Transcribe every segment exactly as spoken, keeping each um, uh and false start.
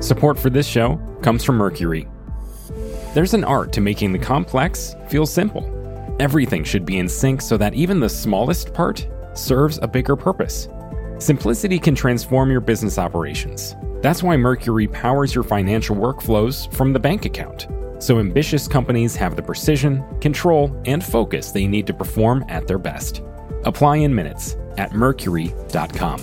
Support for this show comes from Mercury. There's an art to making the complex feel simple. Everything should be in sync so that even the smallest part serves a bigger purpose. Simplicity can transform your business operations. That's why Mercury powers your financial workflows from the bank account, so ambitious companies have the precision, control, and focus they need to perform at their best. Apply in minutes at mercury dot com.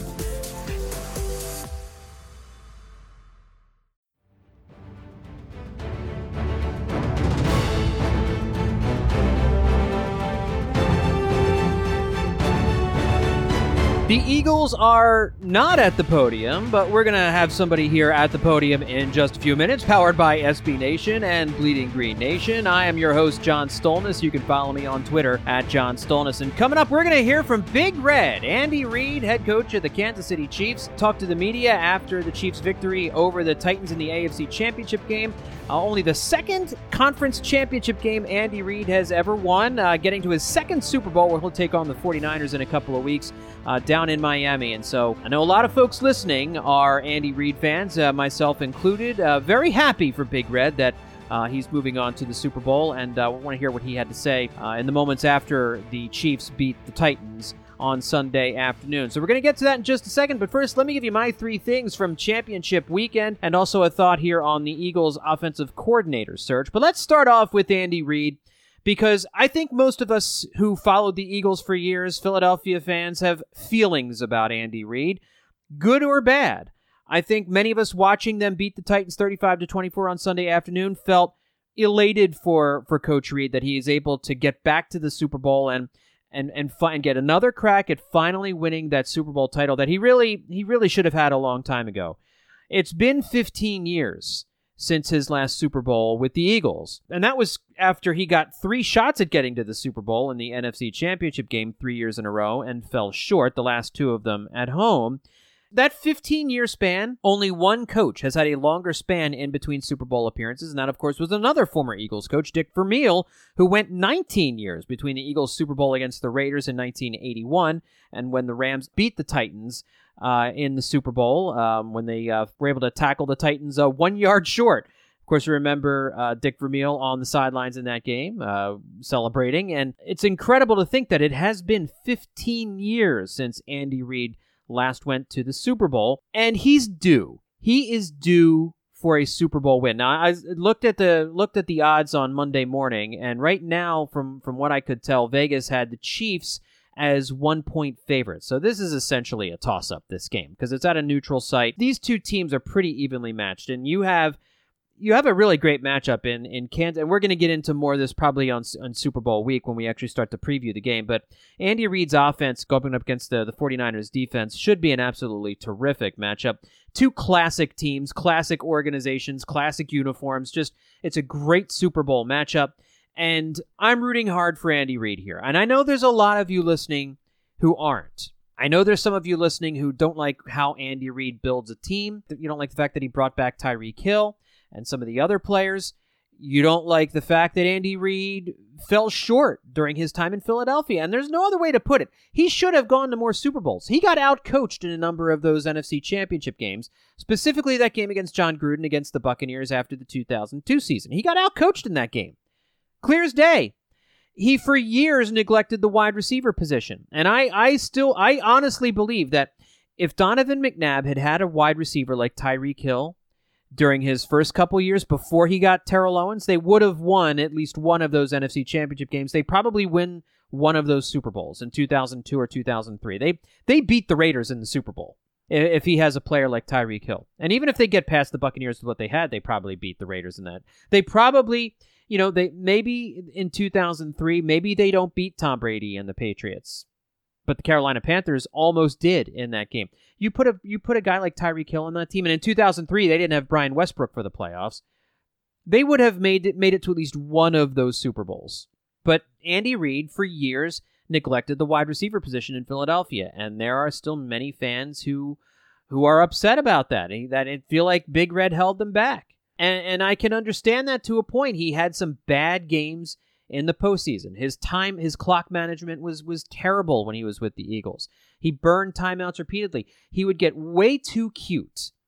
The Eagles are not at the podium, but we're going to have somebody here at the podium in just a few minutes, powered by S B Nation and Bleeding Green Nation. I am your host, John Stolnis. You can follow me on Twitter at John Stolnis. And coming up, we're going to hear from Big Red. Andy Reid, head coach of the Kansas City Chiefs, talked to the media after the Chiefs' victory over the Titans in the A F C Championship game. Uh, only the second conference championship game Andy Reid has ever won, uh, getting to his second Super Bowl where he'll take on the forty-niners in a couple of weeks uh, down in Miami. And so I know a lot of folks listening are Andy Reid fans, uh, myself included. Uh, very happy for Big Red that uh, he's moving on to the Super Bowl, and I uh, want to hear what he had to say uh, in the moments after the Chiefs beat the Titans on Sunday afternoon. So we're going to get to that in just a second, but first let me give you my three things from championship weekend and also a thought here on the Eagles offensive coordinator search. But let's start off with Andy Reid, because I think most of us who followed the Eagles for years, Philadelphia fans, have feelings about Andy Reid, good or bad. I think many of us watching them beat the Titans thirty-five to twenty-four on Sunday afternoon felt elated for, for Coach Reid that he is able to get back to the Super Bowl and and and, fi- and get another crack at finally winning that Super Bowl title that he really he really should have had a long time ago. It's been fifteen years since his last Super Bowl with the Eagles, and that was after he got three shots at getting to the Super Bowl in the N F C Championship game three years in a row and fell short, the last two of them at home. That fifteen-year span, only one coach has had a longer span in between Super Bowl appearances, and that, of course, was another former Eagles coach, Dick Vermeil, who went nineteen years between the Eagles' Super Bowl against the Raiders in nineteen eighty-one and when the Rams beat the Titans uh, in the Super Bowl, um, when they uh, were able to tackle the Titans uh, one yard short. Of course, you remember uh, Dick Vermeil on the sidelines in that game, uh, celebrating, and it's incredible to think that it has been fifteen years since Andy Reid last went to the Super Bowl, and he's due. He is due for a Super Bowl win. Now, I looked at the looked at the odds on Monday morning, and right now, from, from what I could tell, Vegas had the Chiefs as one-point favorites. So this is essentially a toss-up, this game, because it's at a neutral site. These two teams are pretty evenly matched, and you have you have a really great matchup in, in Kansas, and we're going to get into more of this probably on, on Super Bowl week when we actually start to preview the game, but Andy Reid's offense going up against the, the forty-niners defense should be an absolutely terrific matchup. Two classic teams, classic organizations, classic uniforms, just it's a great Super Bowl matchup, and I'm rooting hard for Andy Reid here, and I know there's a lot of you listening who aren't. I know there's some of you listening who don't like how Andy Reid builds a team. You don't like the fact that he brought back Tyreek Hill and some of the other players. You don't like the fact that Andy Reid fell short during his time in Philadelphia, and there's no other way to put it. He should have gone to more Super Bowls. He got out-coached in a number of those N F C Championship games, specifically that game against John Gruden against the Buccaneers after the two thousand two season. He got out-coached in that game. Clear as day. He, for years, neglected the wide receiver position, and I, I still, I honestly believe that if Donovan McNabb had had a wide receiver like Tyreek Hill during his first couple years before he got Terrell Owens, they would have won at least one of those N F C Championship games. They probably win one of those Super Bowls in two thousand two or two thousand three. They they beat the Raiders in the Super Bowl if he has a player like Tyreek Hill. And even if they get past the Buccaneers with what they had, they probably beat the Raiders in that. They probably, you know, they maybe in two thousand three, maybe they don't beat Tom Brady and the Patriots. But the Carolina Panthers almost did in that game. You put a you put a guy like Tyreek Hill on that team, and in two thousand three, they didn't have Brian Westbrook for the playoffs. They would have made it, made it to at least one of those Super Bowls. But Andy Reid, for years, neglected the wide receiver position in Philadelphia, and there are still many fans who who are upset about that, that it feel like Big Red held them back. And, and I can understand that to a point. He had some bad games in the postseason. His time, his clock management was was terrible when he was with the Eagles. He burned timeouts repeatedly. He would get way too cute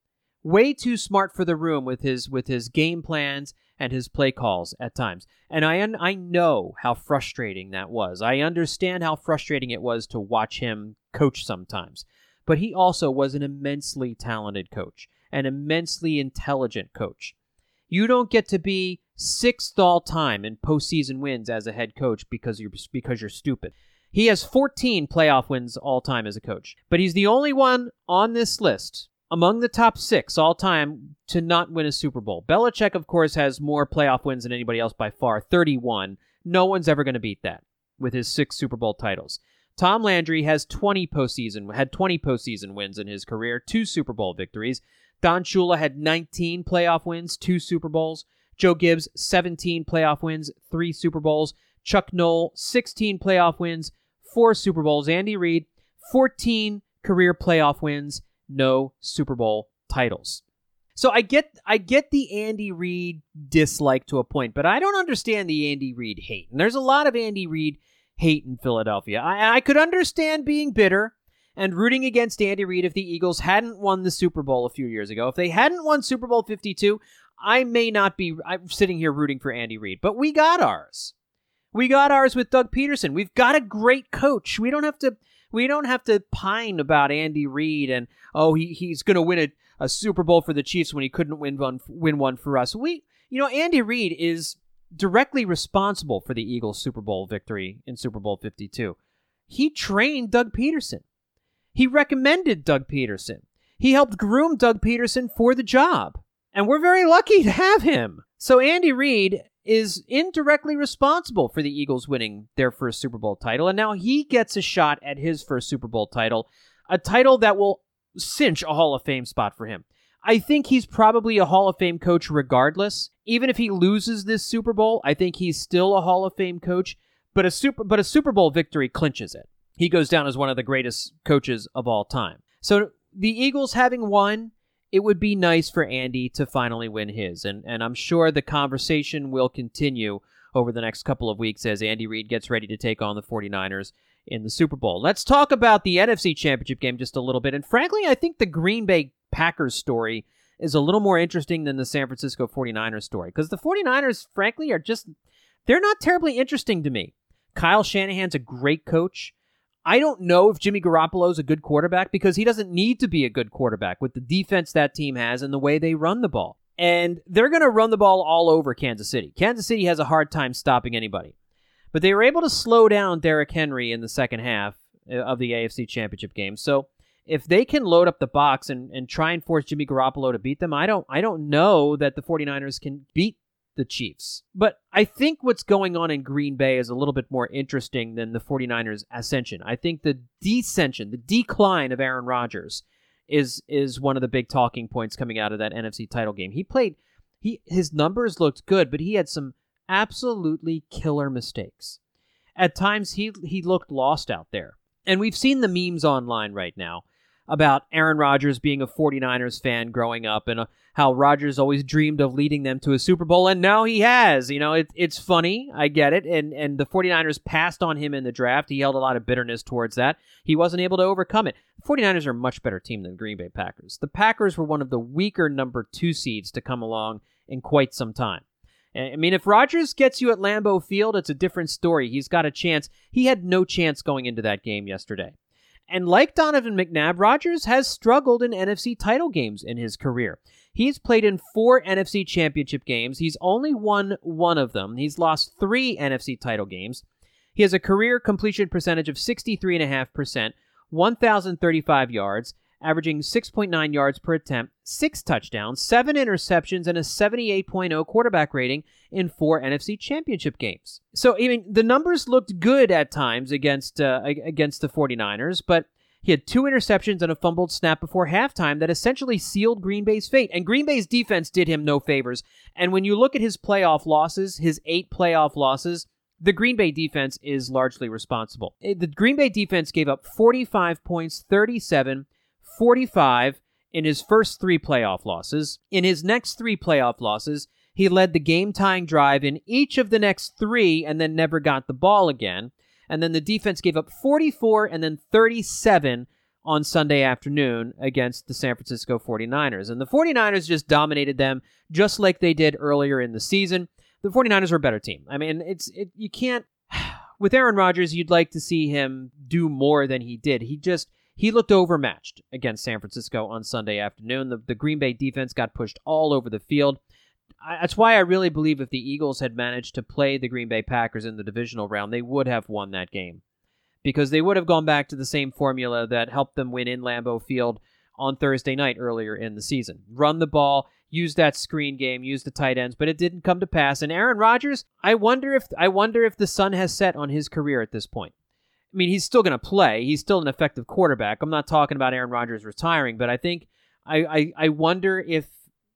way too smart for the room with his with his game plans and his play calls at times. And I un- I know how frustrating that was. I understand how frustrating it was to watch him coach sometimes. But he also was an immensely talented coach, an immensely intelligent coach. You don't get to be sixth all time in postseason wins as a head coach because you're because you're stupid. He has fourteen playoff wins all time as a coach, but he's the only one on this list among the top six all time to not win a Super Bowl. Belichick, of course, has more playoff wins than anybody else by far, thirty-one. No one's ever going to beat that with his six Super Bowl titles. Tom Landry has twenty postseason had twenty postseason wins in his career, two Super Bowl victories. Don Shula had nineteen playoff wins, two Super Bowls. Joe Gibbs, seventeen playoff wins, three Super Bowls. Chuck Noll, sixteen playoff wins, four Super Bowls. Andy Reid, fourteen career playoff wins, no Super Bowl titles. So I get I get the Andy Reid dislike to a point, but I don't understand the Andy Reid hate. And there's a lot of Andy Reid hate in Philadelphia. I, I could understand being bitter and rooting against Andy Reid if the Eagles hadn't won the Super Bowl a few years ago. If they hadn't won Super Bowl fifty-two, I may not be I'm sitting here rooting for Andy Reid, but we got ours. We got ours with Doug Peterson. We've got a great coach. We don't have to we don't have to pine about Andy Reid and oh he he's going to win a, a Super Bowl for the Chiefs when he couldn't win one win one for us. We you know Andy Reid is directly responsible for the Eagles' Super Bowl victory in Super Bowl fifty-two. He trained Doug Peterson. He recommended Doug Peterson. He helped groom Doug Peterson for the job. And we're very lucky to have him. So Andy Reid is indirectly responsible for the Eagles winning their first Super Bowl title. And now he gets a shot at his first Super Bowl title, a title that will cinch a Hall of Fame spot for him. I think he's probably a Hall of Fame coach regardless. Even if he loses this Super Bowl, I think he's still a Hall of Fame coach, but a Super but a Super Bowl victory clinches it. He goes down as one of the greatest coaches of all time. So the Eagles having won, it would be nice for Andy to finally win his. And, and I'm sure the conversation will continue over the next couple of weeks as Andy Reid gets ready to take on the 49ers in the Super Bowl. Let's talk about the N F C Championship game just a little bit. And frankly, I think the Green Bay Packers story is a little more interesting than the San Francisco 49ers story. Because the 49ers, frankly, are just, they're not terribly interesting to me. Kyle Shanahan's a great coach. I don't know if Jimmy Garoppolo is a good quarterback because he doesn't need to be a good quarterback with the defense that team has and the way they run the ball. And they're going to run the ball all over Kansas City. Kansas City has a hard time stopping anybody. But they were able to slow down Derrick Henry in the second half of the A F C Championship game. So if they can load up the box and, and try and force Jimmy Garoppolo to beat them, I don't I don't know that the 49ers can beat the Chiefs. But I think what's going on in Green Bay is a little bit more interesting than the 49ers' ascension. I think the descension, the decline of Aaron Rodgers is is one of the big talking points coming out of that N F C title game. He played, he his numbers looked good, but he had some absolutely killer mistakes. At times, he he looked lost out there. And we've seen the memes online right now about Aaron Rodgers being a 49ers fan growing up and uh, how Rodgers always dreamed of leading them to a Super Bowl, and now he has. You know, it, it's funny. I get it. And, and the 49ers passed on him in the draft. He held a lot of bitterness towards that. He wasn't able to overcome it. The 49ers are a much better team than the Green Bay Packers. The Packers were one of the weaker number two seeds to come along in quite some time. I mean, if Rodgers gets you at Lambeau Field, it's a different story. He's got a chance. He had no chance going into that game yesterday. And like Donovan McNabb, Rodgers has struggled in N F C title games in his career. He's played in four N F C championship games. He's only won one of them. He's lost three N F C title games. He has a career completion percentage of sixty-three point five percent, one thousand thirty-five yards, averaging six point nine yards per attempt, six touchdowns, seven interceptions, and a seventy-eight point oh quarterback rating in four N F C championship games. So, I mean, the numbers looked good at times against uh, against the 49ers, but he had two interceptions and a fumbled snap before halftime that essentially sealed Green Bay's fate. And Green Bay's defense did him no favors. And when you look at his playoff losses, his eight playoff losses, the Green Bay defense is largely responsible. The Green Bay defense gave up forty-five points, thirty-seven, forty-five in his first three playoff losses. In his next three playoff losses, he led the game-tying drive in each of the next three and then never got the ball again. And then the defense gave up forty-four and then thirty-seven on Sunday afternoon against the San Francisco forty-niners. And the forty-niners just dominated them just like they did earlier in the season. The forty-niners were a better team. I mean, it's it, you can't... With Aaron Rodgers, you'd like to see him do more than he did. He just... He looked overmatched against San Francisco on Sunday afternoon. The, the Green Bay defense got pushed all over the field. I, that's why I really believe if the Eagles had managed to play the Green Bay Packers in the divisional round, they would have won that game. Because they would have gone back to the same formula that helped them win in Lambeau Field on Thursday night earlier in the season. Run the ball, use that screen game, use the tight ends, but it didn't come to pass. And Aaron Rodgers, I wonder if I wonder if the sun has set on his career at this point. I mean, he's still going to play. He's still an effective quarterback. I'm not talking about Aaron Rodgers retiring, but I think I, I, I wonder if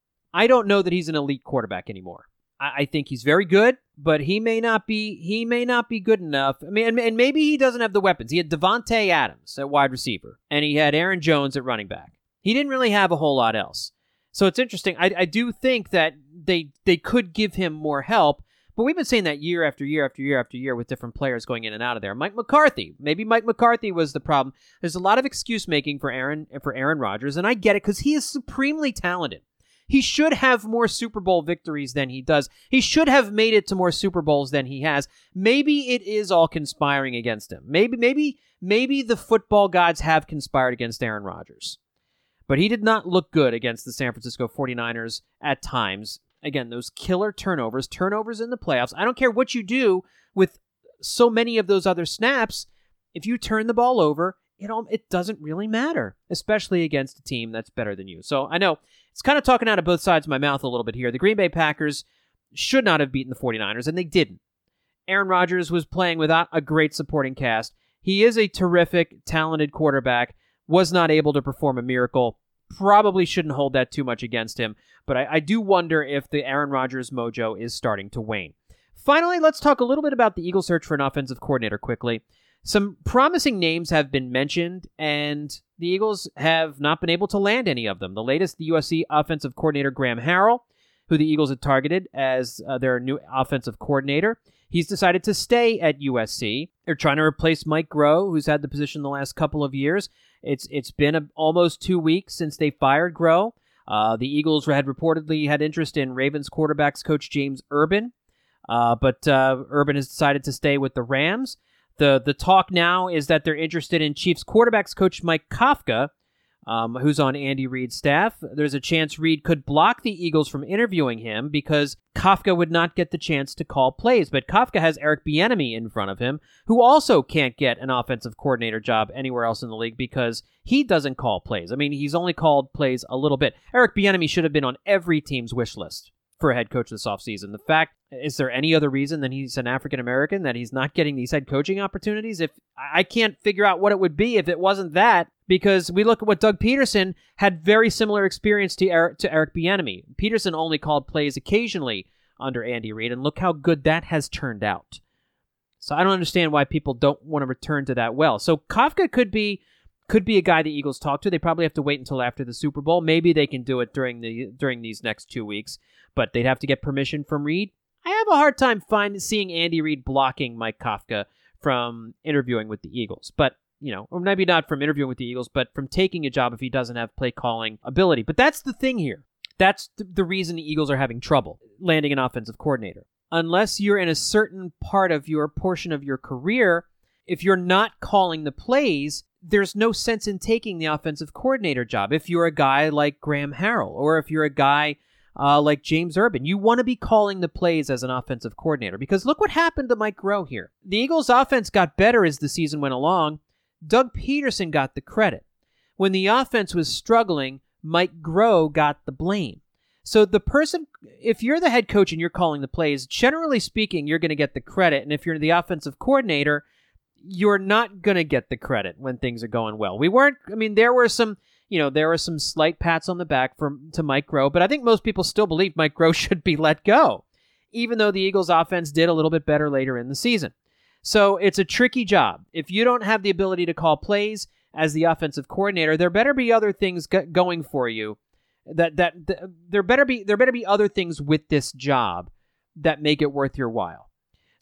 I don't know that he's an elite quarterback anymore. I, I think he's very good, but he may not be he may not be good enough. I mean, and, and maybe he doesn't have the weapons. He had Devontae Adams at wide receiver, and he had Aaron Jones at running back. He didn't really have a whole lot else. So it's interesting. I, I do think that they they could give him more help. But we've been saying that year after year after year after year with different players going in and out of there. Mike McCarthy. Maybe Mike McCarthy was the problem. There's a lot of excuse making for Aaron for Aaron Rodgers, and I get it because he is supremely talented. He should have more Super Bowl victories than he does. He should have made it to more Super Bowls than he has. Maybe it is all conspiring against him. Maybe maybe maybe the football gods have conspired against Aaron Rodgers. But he did not look good against the San Francisco forty-niners at times. Again, those killer turnovers, turnovers in the playoffs. I don't care what you do with so many of those other snaps. If you turn the ball over, it, all, it doesn't really matter, especially against a team that's better than you. So I know it's kind of talking out of both sides of my mouth a little bit here. The Green Bay Packers should not have beaten the forty-niners, and they didn't. Aaron Rodgers was playing without a great supporting cast. He is a terrific, talented quarterback, was not able to perform a miracle. Probably shouldn't hold that too much against him, but I, I do wonder if the Aaron Rodgers mojo is starting to wane. Finally, let's talk a little bit about the Eagles' search for an offensive coordinator quickly. Some promising names have been mentioned, and the Eagles have not been able to land any of them. The latest, the U S C offensive coordinator Graham Harrell, who the Eagles had targeted as uh, their new offensive coordinator. He's decided to stay at U S C. They're trying to replace Mike Groh, who's had the position the last couple of years. It's It's been a, almost two weeks since they fired Groh. Uh, the Eagles had reportedly had interest in Ravens quarterbacks coach James Urban, uh, but uh, Urban has decided to stay with the Rams. The the talk now is that they're interested in Chiefs quarterbacks coach Mike Kafka, um, who's on Andy Reid's staff. There's a chance Reid could block the Eagles from interviewing him because Kafka would not get the chance to call plays. But Kafka has Eric Bieniemy in front of him, who also can't get an offensive coordinator job anywhere else in the league because he doesn't call plays. I mean, he's only called plays a little bit. Eric Bieniemy should have been on every team's wish list for a head coach this offseason. The fact, is there any other reason than he's an African-American that he's not getting these head coaching opportunities? If I can't figure out what it would be if it wasn't that, because we look at what Doug Peterson had very similar experience to Eric, to Eric Bieniemy. Peterson only called plays occasionally under Andy Reid, and look how good that has turned out. So I don't understand why people don't want to return to that well. So Kafka could be could be a guy the Eagles talk to. They probably have to wait until after the Super Bowl. Maybe they can do it during the during these next two weeks, but they'd have to get permission from Reid. I have a hard time finding seeing Andy Reid blocking Mike Kafka from interviewing with the Eagles. But, you know, or maybe not from interviewing with the Eagles, but from taking a job if he doesn't have play calling ability. But that's the thing here. That's th- the reason the Eagles are having trouble landing an offensive coordinator. Unless you're in a certain part of your portion of your career, if you're not calling the plays, there's no sense in taking the offensive coordinator job. If you're a guy like Graham Harrell, or if you're a guy uh, like James Urban, you want to be calling the plays as an offensive coordinator. Because look what happened to Mike Groh here. The Eagles' offense got better as the season went along. Doug Peterson got the credit. When the offense was struggling, Mike Groh got the blame. So the person, if you're the head coach and you're calling the plays, generally speaking, you're going to get the credit. And if you're the offensive coordinator, you're not going to get the credit when things are going well. We weren't, I mean, there were some, you know, there were some slight pats on the back from to Mike Groh, but I think most people still believe Mike Groh should be let go, even though the Eagles offense did a little bit better later in the season. So it's a tricky job. If you don't have the ability to call plays as the offensive coordinator, there better be other things go- going for you. That that th- there better be there better be other things with this job that make it worth your while.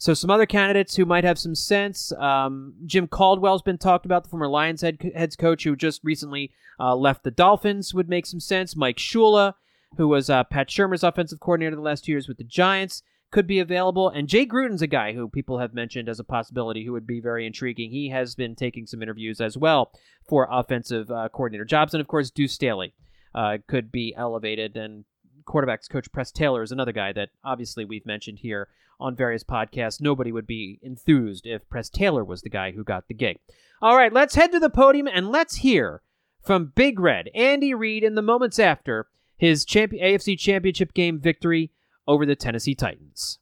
So some other candidates who might have some sense. Um, Jim Caldwell's been talked about, the former Lions head, heads coach who just recently uh, left the Dolphins, would make some sense. Mike Shula, who was uh, Pat Shurmur's offensive coordinator the last two years with the Giants, could be available. And Jay Gruden's a guy who people have mentioned as a possibility who would be very intriguing. He has been taking some interviews as well for offensive uh, coordinator jobs. And, of course, Deuce Staley uh, could be elevated. And quarterbacks coach Press Taylor is another guy that obviously we've mentioned here on various podcasts. Nobody would be enthused if Press Taylor was the guy who got the gig. All right, let's head to the podium and let's hear from Big Red, Andy Reid, in the moments after his champion, A F C Championship game victory over the Tennessee Titans.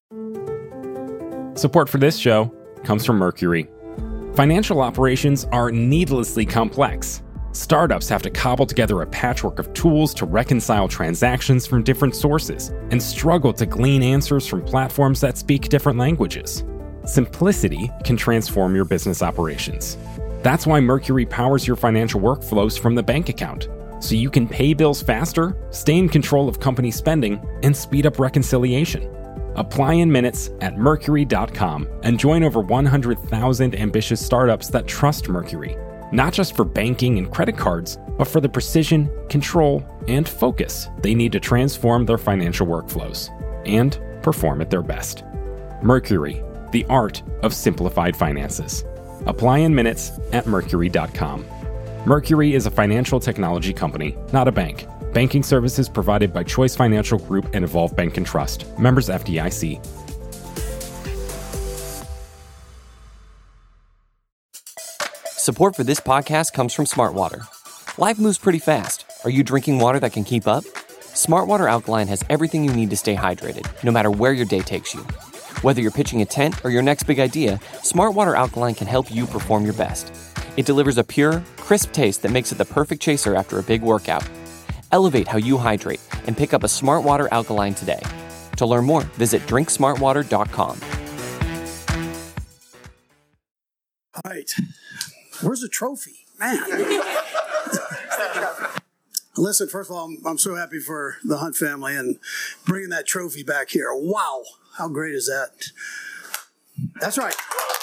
Support for this show comes from Mercury. Financial operations are needlessly complex. Startups have to cobble together a patchwork of tools to reconcile transactions from different sources and struggle to glean answers from platforms that speak different languages. Simplicity can transform your business operations. That's why Mercury powers your financial workflows from the bank account, so you can pay bills faster, stay in control of company spending, and speed up reconciliation. Apply in minutes at mercury dot com and join over one hundred thousand ambitious startups that trust Mercury. Not just for banking and credit cards, but for the precision, control, and focus they need to transform their financial workflows and perform at their best. Mercury, the art of simplified finances. Apply in minutes at mercury dot com. Mercury is a financial technology company, not a bank. Banking services provided by Choice Financial Group and Evolve Bank and Trust. Members F D I C. Support for this podcast comes from Smartwater. Life moves pretty fast. Are you drinking water that can keep up? Smartwater Alkaline has everything you need to stay hydrated, no matter where your day takes you. Whether you're pitching a tent or your next big idea, Smartwater Alkaline can help you perform your best. It delivers a pure, crisp taste that makes it the perfect chaser after a big workout. Elevate how you hydrate and pick up a Smartwater Alkaline today. To learn more, visit drink smartwater dot com. All right. Where's the trophy? Man. Listen, first of all, I'm, I'm so happy for the Hunt family and bringing that trophy back here. Wow. How great is that? That's right.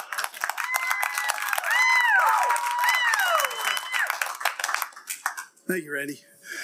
Thank you, Randy.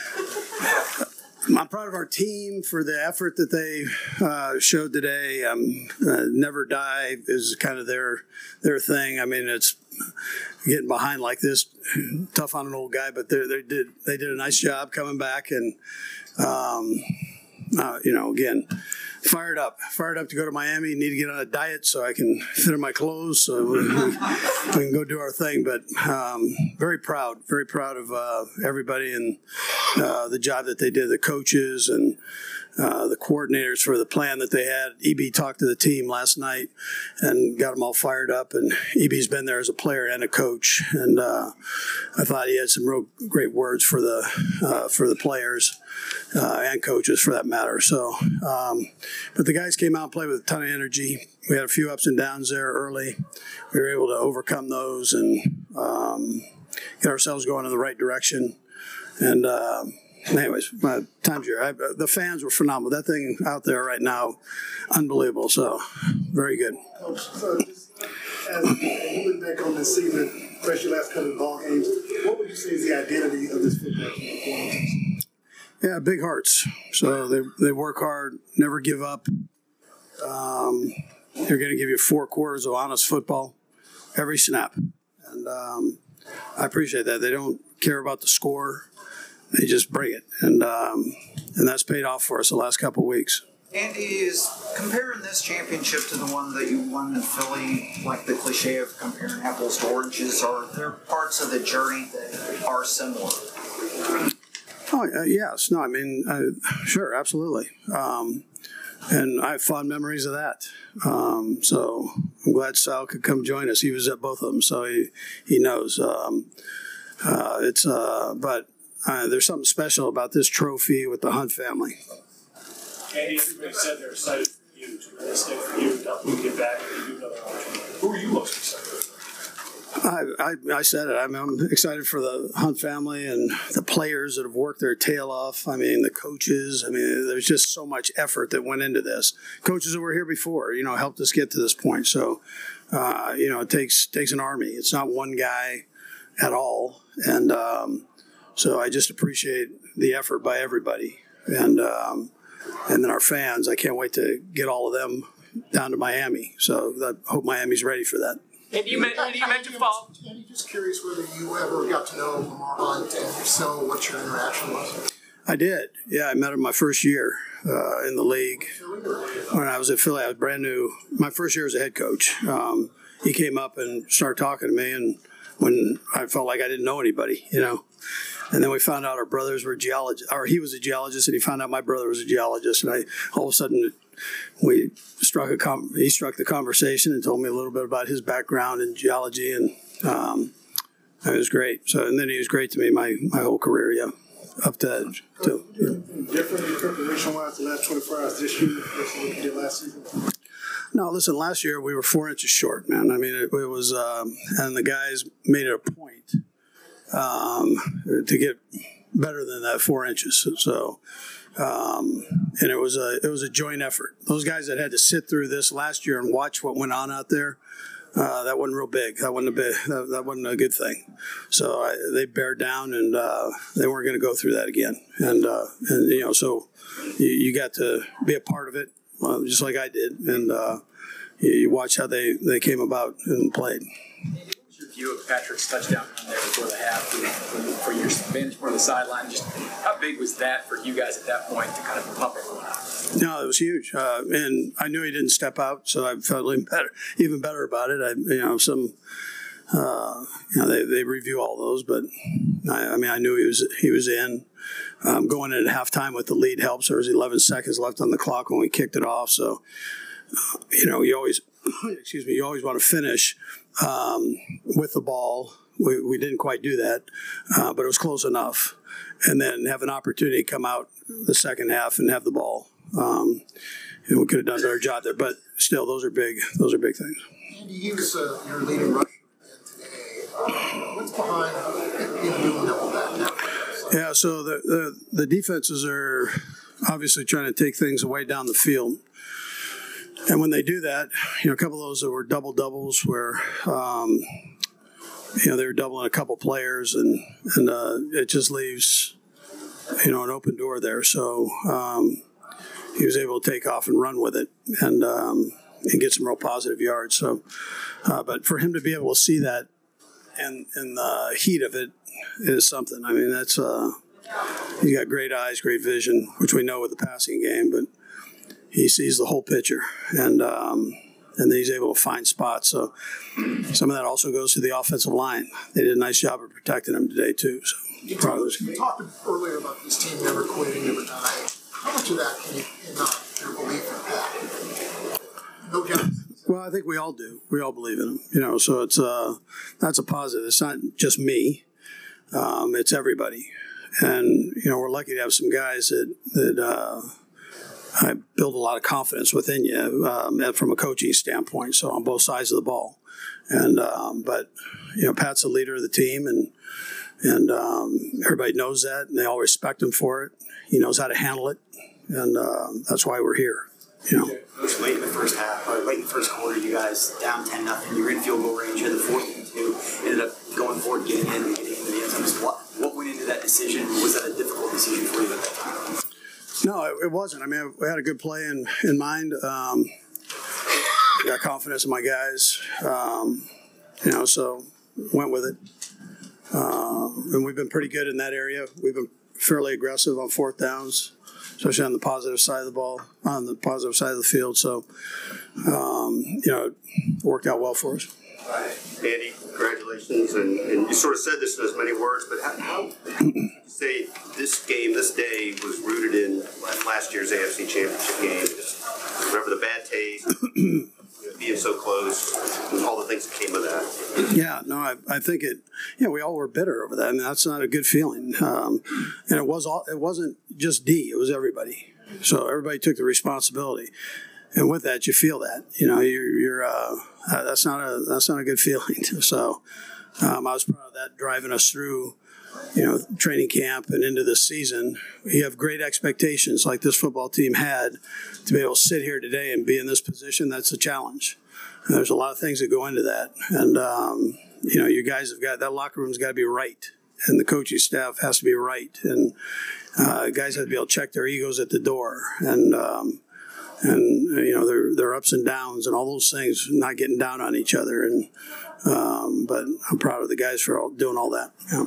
I'm proud of our team for the effort that they uh, showed today. Um, uh, Never die is kind of their their thing. I mean, it's getting behind like this, tough on an old guy, but they they did they did a nice job coming back, and um, uh, you know, again, fired up, fired up to go to Miami. Need to get on a diet so I can fit in my clothes, so we, we can go do our thing. But um, very proud, very proud of uh, everybody and uh, the job that they did, the coaches and uh, the coordinators for the plan that they had. E B talked to the team last night and got them all fired up. And E B's been there as a player and a coach, and uh, I thought he had some real great words for the uh, for the players. Uh, and coaches for that matter. So, um, but the guys came out and played with a ton of energy. We had a few ups and downs there early. We were able to overcome those and um, get ourselves going in the right direction. And uh, anyways, my time's here. I, the fans were phenomenal. That thing out there right now, unbelievable. So, very good. Coach, so just as you look back on this season, especially last couple of ball games, what would you say is the identity of this football team? Yeah, big hearts. So they they work hard, never give up. Um, they're going to give you four quarters of honest football every snap. And um, I appreciate that. They don't care about the score. They just bring it. And um, and that's paid off for us the last couple of weeks. Andy, is comparing this championship to the one that you won in Philly, like the cliche of comparing apples to oranges, are there parts of the journey that are similar? Oh, uh, yes. No, I mean, uh, sure, absolutely. Um, and I have fond memories of that. Um, so I'm glad Sal could come join us. He was at both of them, so he, he knows. Um, uh, it's uh, But uh, there's something special about this trophy with the Hunt family. Andy, everybody said they're excited for you to really stay for you to help you get back and do another opportunity. Who are you most excited for? I, I, I said it. I mean, I'm excited for the Hunt family and the players that have worked their tail off. I mean, the coaches. I mean, there's just so much effort that went into this. Coaches that were here before, you know, helped us get to this point. So, uh, you know, it takes takes an army. It's not one guy at all. And um, so I just appreciate the effort by everybody. And um, and then our fans. I can't wait to get all of them down to Miami. So I hope Miami's ready for that. And you meant, and you meant to fall. Andy, just curious whether you ever got to know Lamar Hunt, and if so, what your interaction was. I did. Yeah, I met him my first year uh, in the league. When I was at Philly, I was brand new. My first year as a head coach. Um, he came up and started talking to me, and when I felt like I didn't know anybody, you know. And then we found out our brothers were geologists, or he was a geologist, and he found out my brother was a geologist. And I all of a sudden we struck a com- he struck the conversation and told me a little bit about his background in geology, and um, it was great. So and then he was great to me my, my whole career, yeah, up to to. Yeah. Different in preparation wise the last twenty-four hours this year versus what you did last season. No, listen. Last year we were four inches short, man. I mean, it, it was, um, and the guys made it a point um, to get better than that four inches. So, um, and it was a it was a joint effort. Those guys that had to sit through this last year and watch what went on out there, uh, that wasn't real big. That wasn't a big. That, that wasn't a good thing. So I, they bared down, and uh, they weren't going to go through that again. And and, uh, and you know, so you, you got to be a part of it. Well, just like I did, and uh, you, you watch how they, they came about and played. What was your view of Patrick's touchdown run there before the half for, for your vantage point of the sideline? Just how big was that for you guys at that point to kind of pump everyone out? No, it was huge, uh, and I knew he didn't step out, so I felt even better, even better about it. I, you know, some, uh, you know, they, they review all those, but I, I mean, I knew he was he was in. Um, going in at halftime with the lead helps. There was eleven seconds left on the clock when we kicked it off. So, uh, you know, you always, excuse me, you always want to finish um, with the ball. We, we didn't quite do that, uh, but it was close enough. And then have an opportunity to come out the second half and have the ball. Um, and we could have done a better job there. But still, those are big. Those are big things. Andy, he was uh, your leading rusher today. Uh, what's behind him doing double that now? Yeah, so the, the the defenses are obviously trying to take things away down the field. And when they do that, you know, a couple of those that were double doubles where, um, you know, they were doubling a couple players, and, and uh, it just leaves, you know, an open door there. So um, he was able to take off and run with it and, um, and get some real positive yards. So, uh, but for him to be able to see that and in the heat of it, is something. I mean, that's uh, he got great eyes, great vision, which we know with the passing game, but he sees the whole picture, and um, and then he's able to find spots. So some of that also goes to the offensive line. They did a nice job of protecting him today too. So you talked, you talked earlier about this team never quitting, never dying. How much of that can you not your belief in that? No doubt. Well, I think we all do. We all believe in him. You know, so it's uh, that's a positive. It's not just me. Um, it's everybody, and you know we're lucky to have some guys that that uh, I build a lot of confidence within you um, from a coaching standpoint. So on both sides of the ball, and um, but you know Pat's the leader of the team, and and um, everybody knows that, and they all respect him for it. He knows how to handle it, and uh, that's why we're here. You know. It was late in the first half, or late in the first quarter. You guys down ten nothing. You were in field goal range. You had the fourth and two. Ended up going forward, getting in, and getting into the end zone. What what went into that decision? Was that a difficult decision for you at that time? No, it, it wasn't. I mean, we had a good play in in mind. Um, got confidence in my guys. Um, you know, so went with it. Uh, and we've been pretty good in that area. We've been fairly aggressive on fourth downs, especially on the positive side of the ball, on the positive side of the field. So, um, you know, it worked out well for us. Andy, congratulations. And, and you sort of said this in as many words, but how, how would you say this game, this day, was rooted in last year's A F C Championship game? Just remember the bad taste, you know, being so close, and all the things that came of that. Yeah, no, I, I think it. Yeah, we all were bitter over that. I mean, that's not a good feeling. Um, and it was all. It wasn't just D. It was everybody. So everybody took the responsibility. and with that, you feel that, you know, you're, you're uh, uh, that's not a that's not a good feeling. So um, I was proud of that driving us through, you know, training camp and into this season. You have great expectations like this football team had to be able to sit here today and be in this position. That's a challenge. And there's a lot of things that go into that. And, um, you know, you guys have got, that locker room's got to be right. And the coaching staff has to be right. And uh, guys have to be able to check their egos at the door. And, um, and you know, their, their ups and downs and all those things, not getting down on each other. And um, but I'm proud of the guys for all, doing all that. Yeah.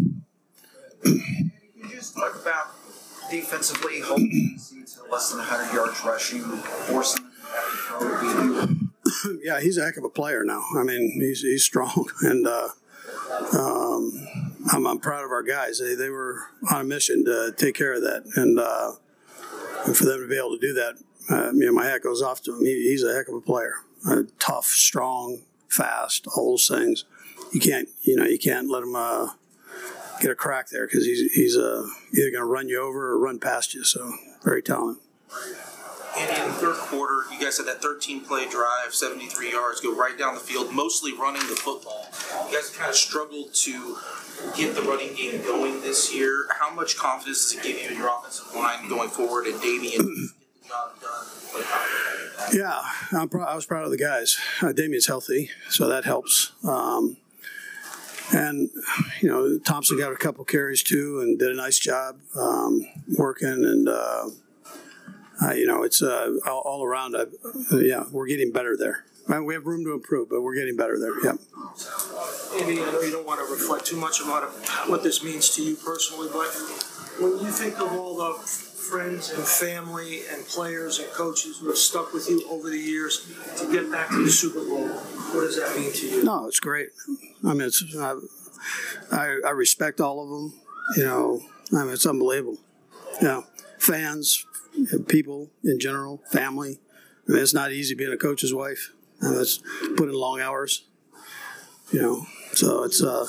Can you just talk about defensively holding to less than one hundred yards rushing, forcing them to have to throw? Yeah, he's a heck of a player now. I mean, he's he's strong, and uh, um, I'm, I'm proud of our guys. They they were on a mission to take care of that, and, uh, and for them to be able to do that, uh, you know, my hat goes off to him. He, he's a heck of a player, uh, tough, strong, fast, all those things. You can't, you know, you can't let him uh, get a crack there because he's he's uh, either going to run you over or run past you. So very talented. And in the third quarter, you guys had that thirteen-play drive, seventy-three yards, go right down the field, mostly running the football. You guys kind of struggled to get the running game going this year. How much confidence does it give you in your offensive line going forward, and Damien get the job done? Yeah, I'm pr- I was proud of the guys. Uh, Damien's healthy, so that helps. Um, and, you know, Thompson got a couple carries, too, and did a nice job um, working, and uh, Uh, you know, it's uh, all, all around. Uh, yeah, we're getting better there. Uh, we have room to improve, but we're getting better there. Yeah. Andy, I know you don't want to reflect too much about what this means to you personally, but when you think of all the friends and family and players and coaches who have stuck with you over the years to get back to the Super Bowl, what does that mean to you? No, it's great. I mean, it's I, I, I respect all of them. You know, I mean, it's unbelievable. You know, fans. People in general, family. I mean, it's not easy being a coach's wife. I mean, it's put in long hours, you know. So it's. Uh,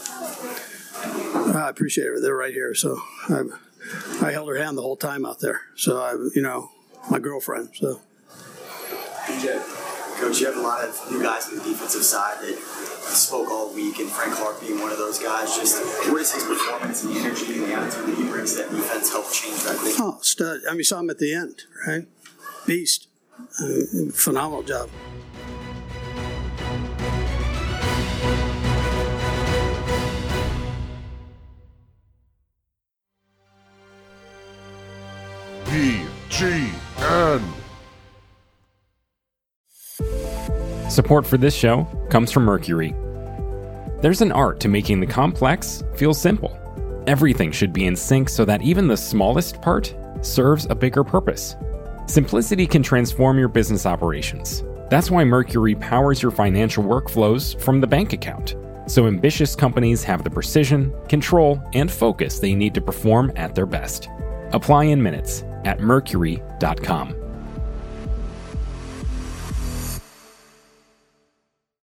I appreciate it. They're right here. So I, I held her hand the whole time out there. So I, you know, my girlfriend. So. Coach, you have a lot of new guys on the defensive side that spoke all week, and Frank Clark being one of those guys. Just what is his performance and the energy and the attitude that he brings to that defense help change that thing? Oh, stud. I mean, you saw him at the end, right? Beast. Uh, phenomenal job. P G N. Support for this show comes from Mercury. There's an art to making the complex feel simple. Everything should be in sync so that even the smallest part serves a bigger purpose. Simplicity can transform your business operations. That's why Mercury powers your financial workflows from the bank account, so ambitious companies have the precision, control, and focus they need to perform at their best. Apply in minutes at mercury dot com.